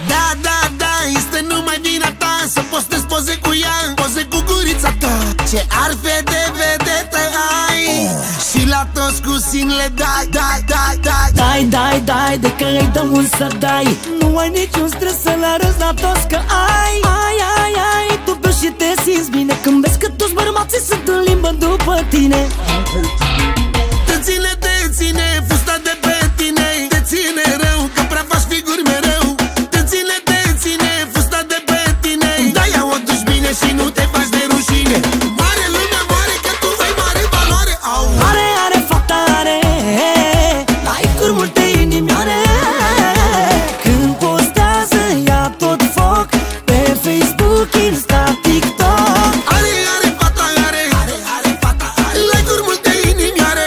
Da, da, da, este numai vina ta să postezi poze cu ea, poze cu gurița ta. Ce arfe de vedetă ai și la toți cu sinele dai, dai, dai, dai. Dai, dai, dai, de că îi dăm un să dai. Nu ai niciun stres să le arăți la toți că ai. Ai, ai, ai, tu beau și te simți bine când vezi că toți bărbații sunt în limbă după tine. Te ține, fusta de pe tine. Te ține rău, că prea faci figuri mereu. Te ține, fusta de pe tine. Da, ia o duci bine și nu te faci de rușine. Mare lumea mare, că tu ai mare valoare. Au. Are, are, fata are like-uri multe inimioare. Când postează ia tot foc pe Facebook, Insta, TikTok. Are, are, fata are like-uri multe inimioare.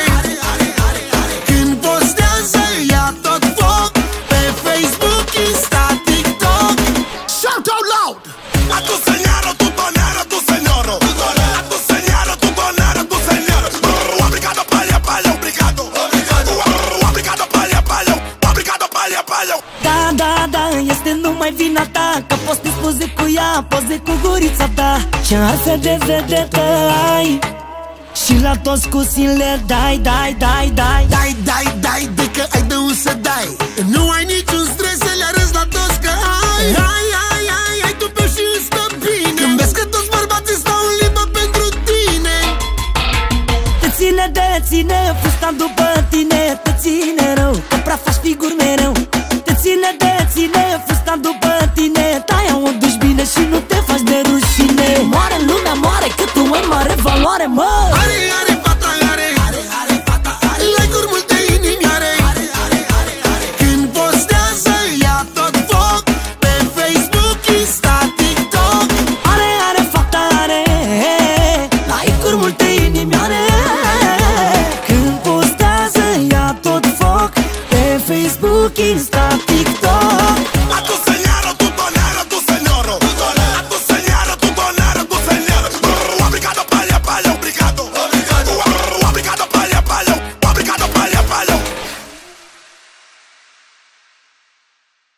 Când postează ia tot foc pe Facebook, Insta, TikTok. Shout out loud! A tu señora, tu tonera, tu señoro. A tu señora, tu tonera, tu señoro. Obrigado, palha, palha, obrigado. Obrigado, palha, palha. Obrigado, palha, palha. Da, da, da, este numai vina ta că postezi poze cu ea, poze cu gurița ta. Ce arfe de vedetă ai și la toți cu sinele dai, dai, dai, dai. Dai, dai, dai, de că ai de un să dai. Nu ai niciun stres să le arăți la toți că ai. Ai, ai, ai, ai tu pe și îți stă bine. Când vezi că toți bărbații stau în limbă pentru tine. Te ține, fusta după tine. Te ține rău, că prea faci figuri mereu. Te ține, fusta după tine. Taia o duci bine și nu te faci de rușine. Moare lumea, moare, că tu ai mare valoare, mă. Are, are, fata are like-uri multe inimioare. Când postează ia tot foc pe Facebook, Insta, TikTok. Are, are, fata are like-uri multe inimioare. Când postează ia tot foc pe Facebook, Insta, TikTok.